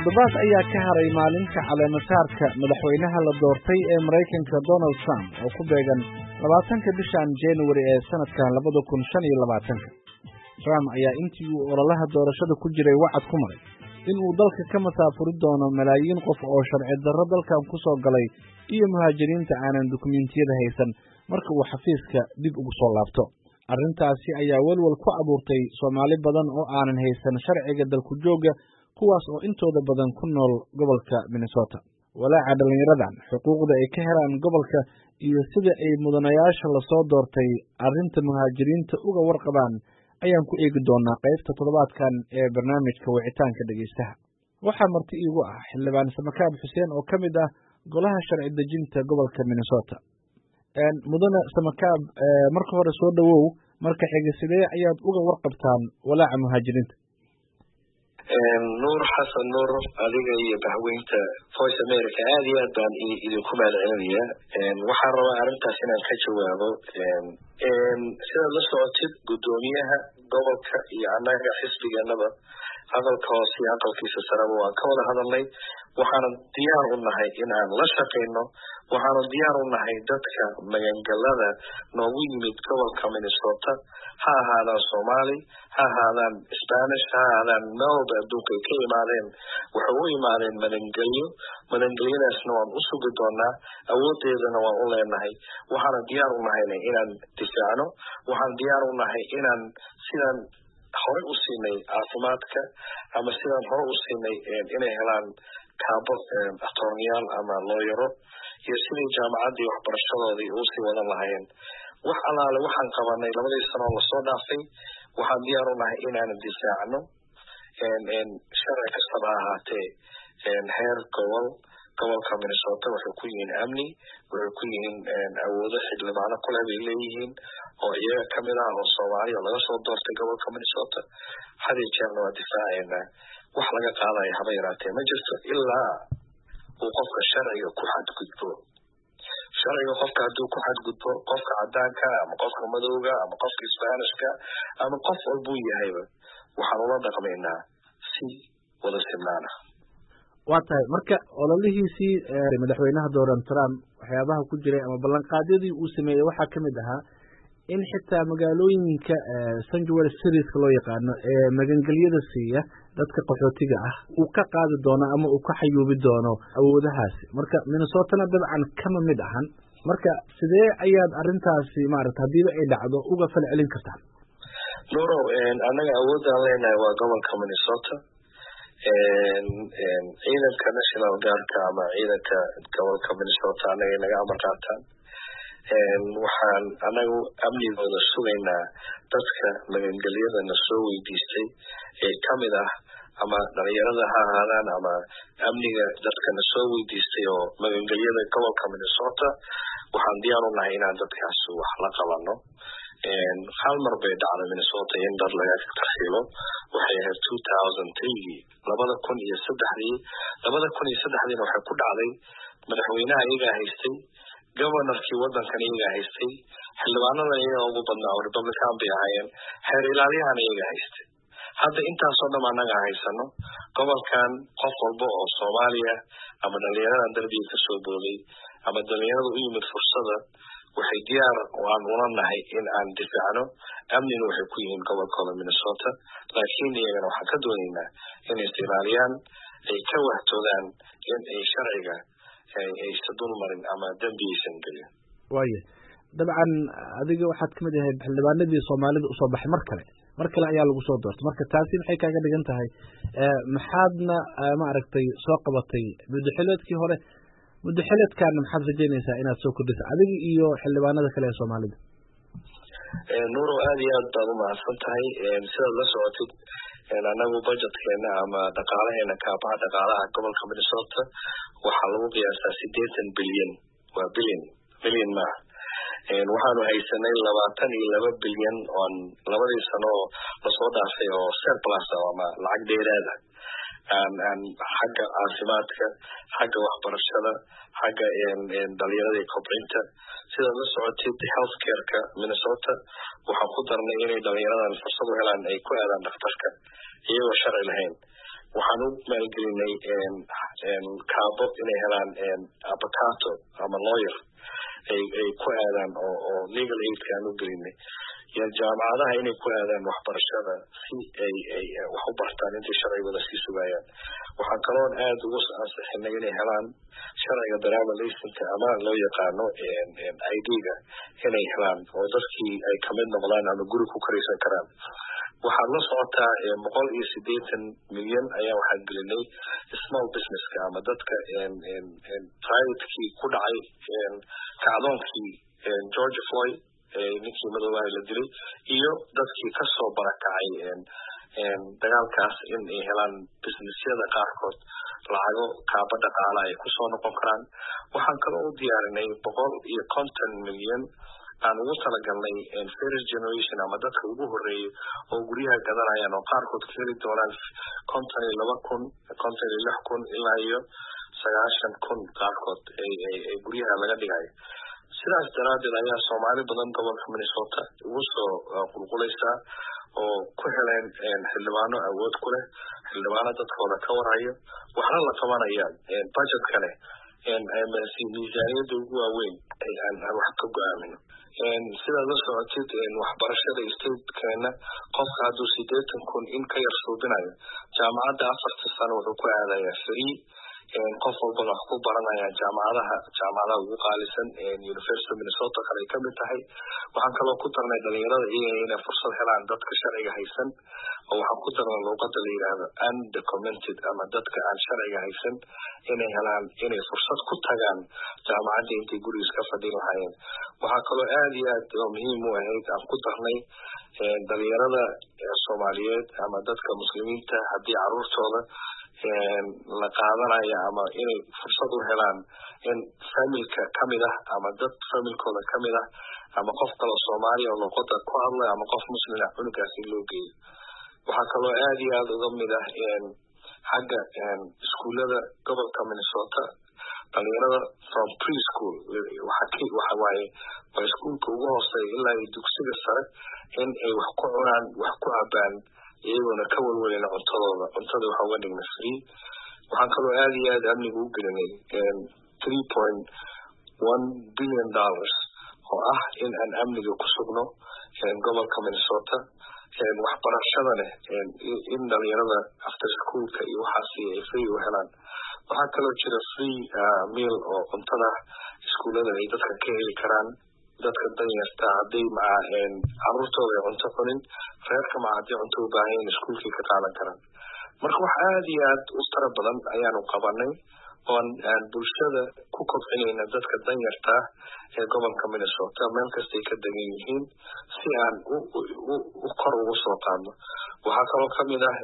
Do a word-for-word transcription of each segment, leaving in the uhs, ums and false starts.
toddobaad ayaa ka haray maalinta caleemasaarka madaxweynaha la doortay ee Mareykanka Donald Trump oo ku beegan labaatanka bishan January ee sanadkan labada kun shan iyo labaatanka. Trump ayaa intii uu ololaha doorashada ku jiray wacad ku maray in uu dalka ka masaafuri doono malaayiin qof oo sharci darro dalkan ku soo galay iyo muhaajiriinta aanan dukumiintiyada haysan marka uu xafiiska dib ugu soo laabto. arrintaasi ayaa walwal ku abuurtay Soomaali badan oo aanan haysan sharciga dalku jooga kuwaas oo intooda badan ku nool gobolka Minnesota. walaaca dhalinyaradan xuquuqda ay ka helaan gobolka iyo sida ay mudanayaasha la soo doortay arrinta muhaajiriinta uga warqabaan ayaan ku eegi doonaa qaybta toddobaadkan ee barnaamijka wicitaanka dhegeystaha. waxaa marti iigu ah xildhibaan Samakaab Xuseen oo ka mid ah golaha sharci dejinta gobolka Minnesota. mudane Samakaab, marka hore soo dhawow, marka xiga sidee ayaad uga warqabtaan walaaca muhaajiriinta? nuur xasan nuur, adiga iyo bahweynta Voice America aad iyo aad baan idinku mahadcelinayaa. waxaan rabaa arrintaas inaan ka jawaabo. sidaad la socotid guddoomiyaha gobolka iyo annaga xisbigeenaba hadalka hoose iyo aqalkiisa sareba waan ka wada hadalnay. waxaana diyaar u nahay inaan la shaqayno. waxaanu diyaar u nahay dadka magangalada noogu yimid gobolka Minnesota, ha ahaadaan Soomaali, ha ahaadaan Spanish, ha ahaadaan meelba adduunka ay ka imaadeen. waxay u imaadeen magangelyo. magangelyadaasna waan u sugi doonaa, awoodeedana waan u leenahay. waxaana diyaar u nahayna inaan difaacno. waxaan diyaar u nahay inaan sidaan hore u siinay caafimaadka ama sidaan hore u siinay inay helaan kaabo attorneyaal ama looyaro iyo sidii jaamacaddii waxbarashadoodii uu sii wadan lahaayeen. wax alaale waxaan qabanay labadii sano oo lasoo dhaafay. waxaan diyaar u nahay inaan difaacno sharci kastaba ha ahaatee. heer gobol gobolka Minnesota waxay ku yihiin amni, waxay ku yihiin awoodo xildhibaano kule bay leeyihiin oo iyaga kamid ah oo Soomaali oo laga soo doortay gobolka Minnesota. hadii jeerna waa difaaceynaa. wax laga qaadayo haba yaraatee ma jirto ilaa uu qofka sharciga ku xadgudbo. sharciga qofka hadduu ku xadgudbo, qofka cadaanka ama qofka madowga ama qofka Isbaanishka ama qof walbuu yahayba, waxaan ula dhaqmaynaa si wada sinnaana. waa tahay marka ololihiisii madaxweynaha Donald Trump waxyaabaha ku jiray ama ballanqaadyadii uu sameeyey waxaa ka mid ahaa in xitaa magaalooyinka sanctuary cities loo yaqaano ee magangelyada siiya dadka qaxootiga ah uu ka qaadi doono ama uu ka xayuubi doono awoodahaasi. marka Minnesotana dabcan kama mid ahan. marka sidee ayaad arrintaasi maaragta hadiiba ay dhacdo uga fal celin kartaan? nuuro, annaga awoodaan leenahay waa gobolka Minnesota. ciidanka national guardka ama ciidanka gobolka Minnesota annaga naga amar qaataan. waxaan anagu amnigooda sugaynaa dadka magangelyadana soo weydiistay ee kamid ah ama dhalinyarada ha ahaadaan ama amniga dadkana soo weydiistay oo magangelyada gobolka Minnesota. waxaan diyaar u nahay inaan dadkaas wax la qabano. hal mar bay dhacday Minnesota in dad laga tarxiilo. waxay ahayd two thousand three labada kun iyo saddexdii labada kun iyo saddexdiina waxay ku dhacday madaxweynaha iyagaa haystay, governorkii wadankan iyagaa haystay, xildhibaanada iyagaa ugu badnaa oo Republican bay ahaayeen, xeer ilaaliyahana iyagaa haystay. hadda intaasoo dham annaga haysano. gobolkan qof walba oo Soomaaliya ama dhalinyaradan darbiga kasoo booday ama dhalinyarada u yimid fursada waxay diyaar waan ula nahay in aan difaacno. amnina waxay ku yihiin gobolkooda Minnesota, laakiin iyagana waxaan ka doonaynaa inay istilaaliyaan, ay ka wahtoodaan in ay sharciga aysan dulmarin ama dembi aysan gelin. waaye dabcan adiga waxaad kamid ahayd xildhibaanadii Soomaalida usoo baxay mar kale mar kale ayaa lagu soo doortay. marka taasi maxay kaaga dhigan tahay? maxaadna maaragtay soo qabatay muddaxileedkii hore? muddaxileedkaana maxaad rajaynaysaa inaad soo kordhiso adiga iyo xildhibaanada kale ee Soomaalida? nuuro, aad iyo aad baad u mahadsan tahay. sidaad la socotid anagu budgetkeena ama dhaqaalaheena kaabaha dhaqaalaha gobolka Minnesota waxaa lagu qiyaasaa sideetan bilyan. waa bilyan bilyan maaha. waxaanu haysanay labaatan iyo laba bilyan oon labadii sano oo lasoo dhaafay oo surplus ama lacag dheeraada aan xagga caafimaadka, xagga waxbarashada, xagga dhalinyarada kobcinta. sidaad la socotid healthcare-ka Minnesota waxaan ku darnay inay dhalinyaradan fursad u helaan ay ku aadaan dhakhtarka iyagoo sharci lahayn. waxaan u maalgelinay kaabo inay helaan abacato ama lawyer ay ay ku aadaan oo oo legal aid aan u gelinay iyo jaamacadaha inay ku aadaan waxbarashada si ay ay wax u bartaan intii sharcigooda sii sugayaan waxaan kaloo aad ugu ansixinay inay helaan sharciga driver license ama loo yaqaano I D-ga inay helaan oo dadkii ay kamid noqdaan ama guri ku karaysan karaan waxaan la socotaa boqol iyo siddeetan milyan ayaa waxaan gelinay small businesska ama dadka private-kii ku dhacay kacdoonkii George Floyd ninkii madowaa la dilay iyo dadkii ka soo barakacay dagaalkaas in ay helaan businessyada qaarkood lacago kaaba dhaqaala ay kusoo noqon karaan waxaan kaloo u diyaarinay boqol iyo konton milyan aan ugu talagalnay first generation ama dadka ugu horeeyay oo guryaha gadanayaan oo qaarkood ka heli doonaan konton iyo laba kun konton iyo lix kun ilaa iyo sagaashan kun qaarkood ay ay guryaha laga dhigayo sidaas daraadeed ayaa Soomaali badan gobolka Minnesota ugu soo qulqulaysa oo ku heleen xildhibaano awood ku leh xildhibaano dadkooda ka warayo waxna la qabanaya budget kale M S C miisaaniyada ugu waaweyn ay aan wax ka go'aamino sida la socotid waxbarashada state-keena qofka hadduu siddeetan kun in ka yar suubinayo jaamacadda afarta sano wuxuu ku aadayaa free qof walba wax ku baranaya jaamacadaha jaamacadaha ugu qaalisan University of Minnesota kale ka mid tahay waxaan kaloo ku darnay dhalinyarada inay fursad helaan dadka sharciga haysan oo waxaan ku darnay luqadda la yiraahdo undocumented ama dadka aan sharciga haysan inay helaan inay fursad ku tagaan jaamacadda intay guriga ka fadhin lahaayeen waxaa kaloo aad iyo aad muhiim u ahayd aan ku darnay dhalinyarada Soomaaliyeed ama dadka muslimiinta haddii caruurtooda la qaadanaya ama inay fursad u helaan in familka kamid ah ama dad familkooda kamid ah ama qof kale Soomaali oo luqadda ku hadla ama qof muslim ah cunugaas loo geeyo waxaa kaloo aad iyo aad uga mid ah xagga iskuulada gobolka Minnesota dhalinyarada from preschool waxa waxa waaye waa iskuulka ugu hooseeya ilaa dugsiga sare in ay wax ku cunaan wax ku cabaan iyagoo ka walwalina cuntadooda cuntada waxa uga dhignay free waxaan kaloo aad iyo aad amniga u gelinay three point one billion dollars oo ah in aan amniga ku sugno gobolka Minnesota waxbarashadana in dhalinyarada after schoolka iyo waxaasi ay free u helaan waxaa kaloo jira free meal oo cuntada iskuulada ay dadka ka heli karaan dadka danyarta hadday macaan caruurtooda cunto cunin reerka ma hadii cunto u baahan iskuulkii ka qaadan karaan marka wax aad iyo aad u tara badan ayaanu qabanay oo aan bulshada ku kobcinayna dadka danyarta ee gobolka Minnesota meel kasta ay ka degan yihiin si aan u kor ugu soo qaadno waxaa kaloo kamid ah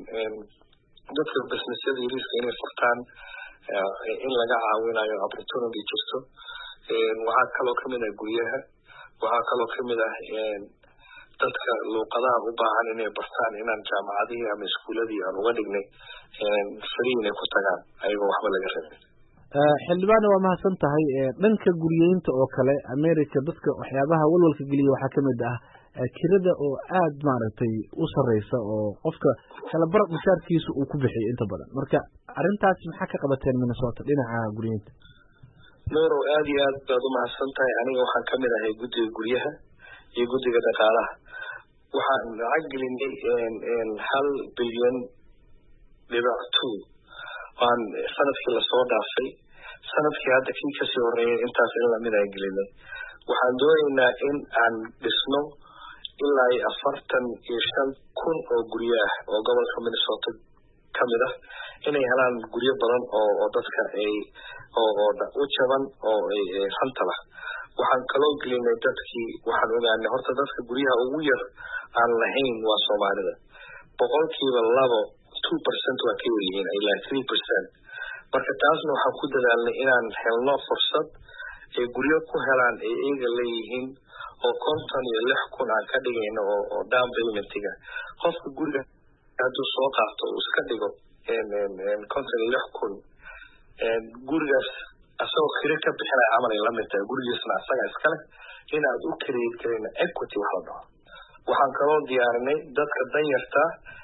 dadka businessyada yariiska inay furtaan in laga caawinayo opportunity jirto waxaa kaloo kamid ah guryaha waxaa kaloo kamid ah dadka luqadaha u baahan inay bartaan inaan jaamacadihii ama iskuuladii aan uga dhignay free inay ku tagaan ayagoo waxba laga rabin xildhibaan waa mahadsan tahay dhanka guryeynta oo kale America dadka waxyaabaha walwalka geliya waxaa kamid ah kirada oo aad maaragtay u sareysa oo qofka kala bar mushaarkiisa uu ku bixiyo inta badan marka arintaas maxaa ka qabateen Minnesota dhinaca guryeynta Nuuro aad iyo aad baad u mahadsan tahay aniga waxaan kamid ahay guddiga guryaha iyo guddiga dhaqaalaha waxaan lacag gelinay hal bilyan dhibic two aan sanadkii lasoo dhaafay sanadkii hadda kii kasii horeeyay intaas in lamid ay gelinay waxaan doonaynaa in aan dhisno ilaa iyo afartan iyo shan kun oo guryo ah oo gobolka Minnesota kamid ah inay helaan guryo badan oo oo dadka ay oo oo u jaban oo ay hanta lah waxaan kaloo gelinay dadkii waxaan ogaanay horta dadka guryaha ugu yar aan lahayn waa Soomaalida boqolkiiba labo two percent waa ka yihiin ilaa three percent marka taasna waxaan ku dadaalnay inaan helno fursad ay guryo ku helaan ay iyaga leeyihiin oo konton iyo lix kun aan ka dhigayno oo oo down payment-iga qofka guriga hadduu soo qaato uu iska dhigo konton iyo lix kun gurigaas asagoo kire ka bixinaya camal ay lamid tahay gurigiisna asaga iskale inaad u create karayna equity wax la dhaho waxaan kaloo diyaarinay dadka danyarta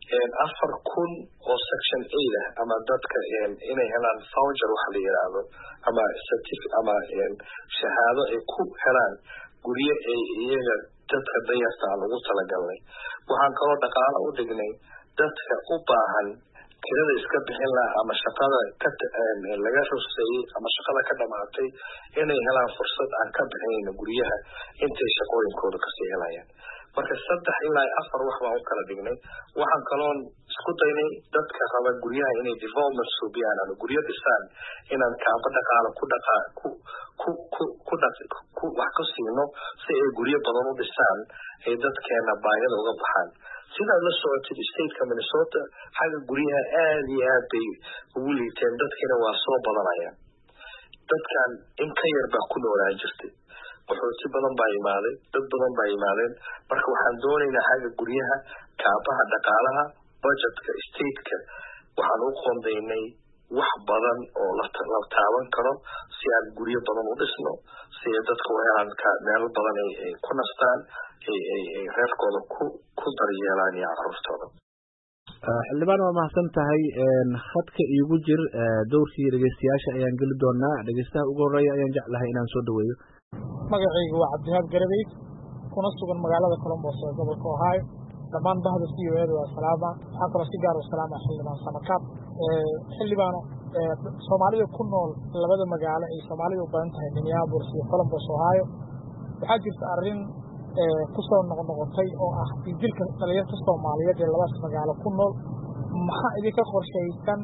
afar kun oo section eight ah ama dadka inay helaan voucher waxa la yiraahdo ama certificate ama shahaado ay ku helaan guryo ay iyaga dadka dayasta lagu talagalay waxaan kaloo dhaqaale u dhignay dadka u baahan kirada iska bixin lahaa ama shaqada ka laga rusay ama shaqada ka dhamaatay inay helaan fursad aan ka bixin guryaha intay shaqooyinkooda ka sii helayaan marka saddex ilaa afar wax baan u kala dhignay waxaan kaloo isku daynay dadka raba guryaha inay development subiyaan ama guryo dhisaan inaan kaaba dhaqaale ku dhaqa ku ku ku ku ku wax ka siino si ay guryo badan u dhisaan ay dadkeena baahida uga baxaan sida la socotay state ka Minnesota xagga guryaha aad iyo aad bay ugu liiteen dadkina waa soo badanayaan dadkan in ka yar baa ku noolaan jirtay wuxuu badan baa imaaday dad badan baa imaadeen marka waxaan doonaynaa xagga guryaha kaabaha dhaqaalaha budgetka state-ka waxaan u qoondaynay wax badan oo la taaban karo si aan guryo badan u dhisno si dadka u helaan meel badan ay ku nastaan ay reerkooda ku ku daryeelaan iyo carruurtooda xildhibaan waa mahadsan tahay khadka iigu jir dowrkii dhegeystayaasha ayaan geli doonaa dhegeystaha ugu horeeya ayaan jeclahay inaan soo dhaweeyo magacaygu waa cabdihaab garabeyd kuna sugan magaalada Columbus ee gobolka Ohio dhammaan bahda C O A waa salaama waxaan kaloo si gaar ah salaama xildhibaan Samakaab xildhibaan Soomaalida ku nool labada magaalo ay Soomaalidu u badan tahay Minneapolis iyo Columbus Ohio waxaa jirta arrin ku soo noqnoqotay oo ah dilka dhalinyarada Soomaaliyeed ee labadaas magaalo ku nool maxaa idinka qorshaysan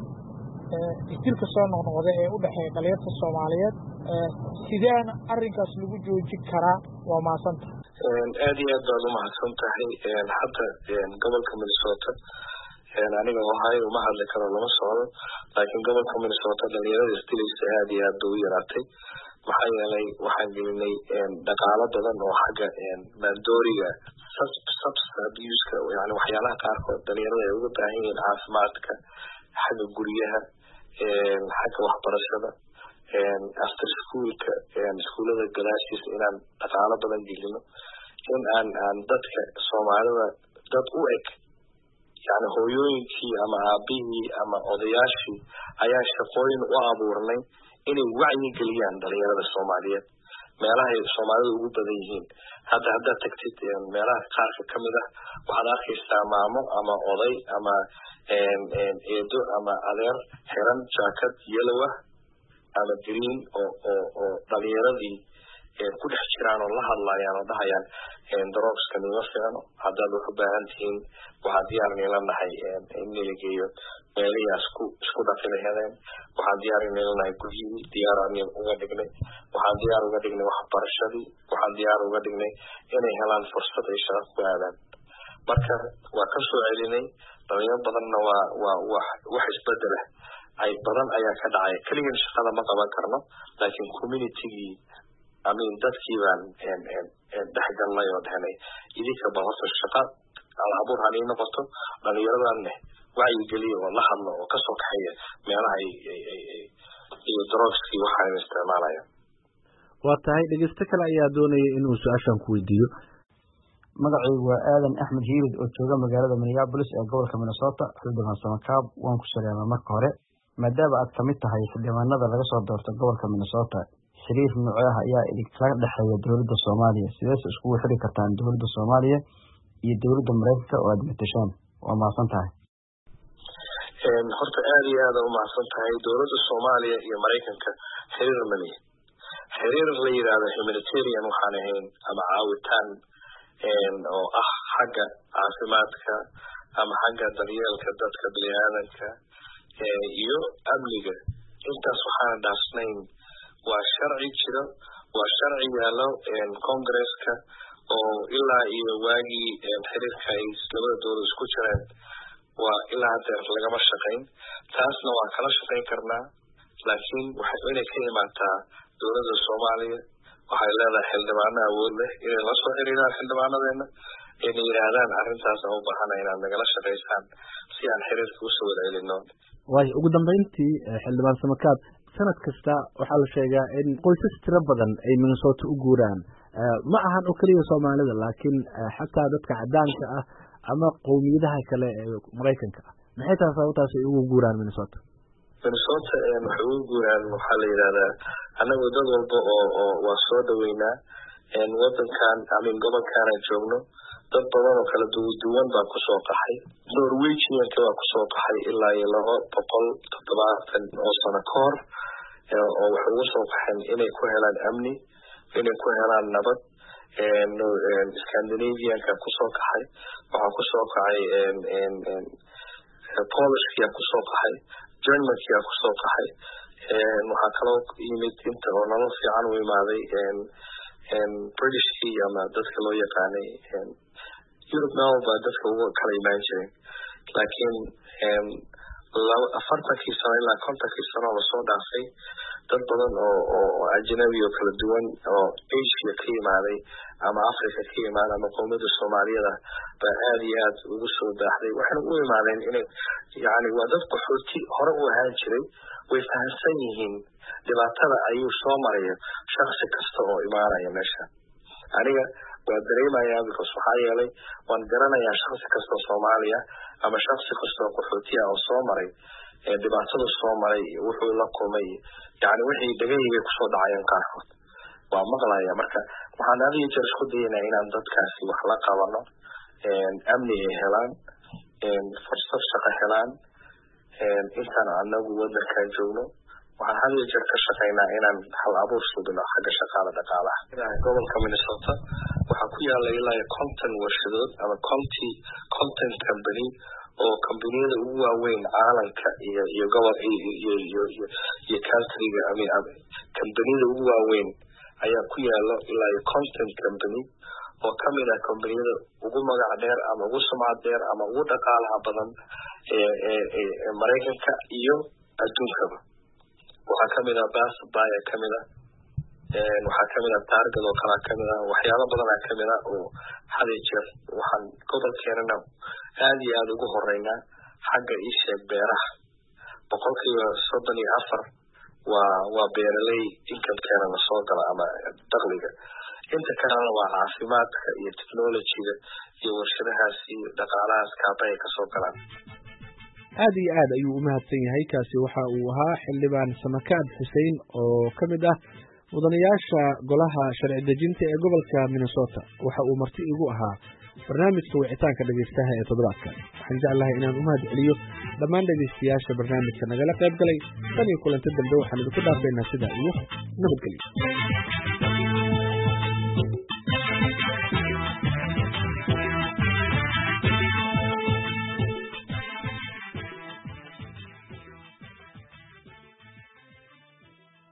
dilka soo noqnoqday ee u dhaxeeya dhalinyarada Soomaaliyeed sideen arrinkaas lagu joojin karaa waa maasanta aad iyo aad baad u mahadsan tahay hadda gobolka Minnesota aniga Ohio uma hadli karo lama socdo laakiin gobolka Minnesota dhalinyarada isdilaysa aad iyo aad u yaraatay maxaa yeelay waxaan gelinay dhaqaale badan oo xagga maandooriga substance abuse-ka yani waxyaalaha qaarkood dhalinyarada ay uga baahan yihiin caafimaadka xagga guryaha xagga waxbarashada after schoolka iskuulada gadaashiisa inaan dhaqaale badan gelino in aan aan dadka Soomaalida dad u eg yani hooyooyinkii ama aabihii ama odayaashii ayaa shaqooyin u abuurnay inay wacyi geliyaan dhalinyarada Soomaaliyeed meelaha ay Soomaalidu ugu badan yihiin hadda hadda tagtid meelaha qaarka kamid ah waxaad arkaysaa maamo ama oday ama eedo ama adeer xiran jaakad yellow ah ama green oo oo oo dhalinyaradii ku dhex jiraan oo la hadlayaan oo dhahayaan drugska nima fiicno haddaad wax u baahan tihiin waxaad diyaar niilanahay in la geeyo meelahaas ku isku dhaqinayaan waxaan diyaar niilanahay guryihii diyaar aan uga dhignay waxaan diyaar uga dhignay waxbarashadii waxaan diyaar uga dhignay inay helaan fursad ay shaqo ku aadaan marka waa ka soo celinay dhalinyaro badanna waa waa wax wax isbedel ah ay badan ayaa ka dhacay kaliya shaqada ma qaban karno laakiin community-gii amin dadkii baan dhexgalnay oo dhahnay idinka ba horta shaqa al-abuur hanay noqoto dhalinyaradan wacyi geliya oo la hadlo oo kasoo kaxeeya meelaha ay iyo drugskii waxaan isticmaalayaan waa tahay dhegeysto kale ayaa doonaya inuu su-aashan ku weydiiyo magacaygu waa aadan axmed hiirid oo jooga magaalada Minneapolis ee gobolka Minnesota xildhibaan Samakaab waan ku salaamay marka hore maadaama aad kamid tahay xildhibaanada laga soo doortay gobolka Minnesota xiriir noocaha ayaa idinkala dhaxeeya dawladda Soomaaliya sidaas isku xiri kartaan dawladda Soomaaliya iyo dawladda Mareykanka oo aad matashaan waa mahadsan tahay horta aad iyo aad u mahadsan tahay dawladda Soomaaliya iyo Mareykanka xiriir ma leh xiriir la yiraahdo humanitarian waxaan ahayn ama caawitaan oo ah xagga caafimaadka ama xagga daryeelka dadka bini'aadanka iyo amniga intaas waxaan dhaafsanayn waa sharci jiro waa sharci yaalo Congress-ka oo ilaa iyo waagii xiriirka ay labada dawlad isku jireen waa ilaa hadda lagama shaqayn taasna waa kala shaqayn karnaa laakiin waxay inay ka imaataa dawladda Soomaaliya waxay leedahay xildhibaano awood leh inay la soo xiriiraan xildhibaanadeena inay yiraahdaan arrintaas oo u baahan inaad nagala shaqaysaan si aan xiriirka u soo celino waayo ugu dambeyntii xildhibaan Samakaab sanad kasta waxaa la sheegaa in qoysas tiro badan ay Minnesota u guuraan ma ahan oo kaliya Soomaalida laakiin xataa dadka cadaanka ah ama qowmiyadaha kale ee Mareykanka ah maxay tahay sababtaas ay ugu guuraan Minnesota Minnesota ee waxay ugu guuraan waxa la yiraahdaa anagu dad walba oo oo waa soo dhaweynaa een wadankan ama gobolkan aan joogno dad badan oo kala duwan baa ku soo qaxay Norwegian ka waa ku soo qaxay ilaa iyo laba boqol toddobaatan oo sano ka hor oo waxay ugu soo qaxeen inay ku helaan amni inay ku helaan nabad een Scandinavian ka ku soo qaxay waxa ku soo qaxay een een Polish ka ku soo qaxay German ka ku soo qaxay een waxa kale oo yimid inta oo nolol fiican u imaaday een een British ama dadka loo yaqaanay een Europe now ba dadka ugu kala imaan jireen laakiin een afartankii sano ilaa kontonkii sano la soo dhaafay dad badan oo oo ajnabi oo kala duwan oo Asia ka imaaday ama Africa ka imaaday ama qowmiyada Soomaalida ba aad iyo aad ugu soo baaxday waxaan u imaadeen inay yaani waa dad qaxooti hore u ahaan jiray way fahamsan yihiin dhibaatada ayuu soo maraya shakhsi kasta oo imaanaya meesha aniga waa dareemayaa because waxa yeelay waan garanayaa shakhsi kasta oo Soomaaliya ama shakhsi kasta oo qaxooti ah oo soo maray ee dhibaatada soo maray wuxuu la kulmay yaani wixii dhagayga ku soo dhacayeen qaarkood waa maqlaaya marka waxaan aad iyo jeer isku daynaa inaan dadkaasi wax la qabano een amni ay helaan een fursad shaqo helaan een intaan anagu wadanka joogno waxaan had iyo jeer ka shaqeynaa inaan hal abuur suubino xagga shaqada dhaqaalaha gobolka Minnesota waxa ku yaala ilaa konton warshadood ama county content company oo kambaniyada ugu waaweyn caalamka iyo iyo gobol iyo iyo iyo countryga ama kambaniyada ugu waaweyn ayaa ku yaala ilaa content company oo kamid ah kambaniyada ugu magac dheer ama ugu sumcad dheer ama ugu dhaqaalaha badan ee ee Mareykanka iyo adduunkaba waxa kamid ah Best Buy kamid ah een waxa kamid ah Target oo kala kamid ah waxyaabo badan ayaa kamid ah oo had iyo jeer waxaan gobolkeena aad iyo aad ugu horeynaa xagga isha beeraha boqolkiiba soddon iyo afar waa waa beeraley income-keena la soo gala ama dakhliga inta kalena waa caafimaadka iyo technology-ga iyo warshadahaas iyo dhaqaalahaas kaabay ka soo galaan aad iyo aad ayuu u mahadsan yahay kaasi waxa uu ahaa xildhibaan Samakaab Xuseen oo kamid ah mudanayaasha golaha sharci dejinta ee gobolka Minnesota waxa uu marti igu ahaa barnaamijka wicitaanka dhageystaha ee toddobaadkan waxaan jeclahay inaan u mahad celiyo dhammaan dhageystayaasha barnaamijka nagala qayb galay tan iyo kulanti dambe waxaan idinku dhaafaynaa sida iyo nabadgelyo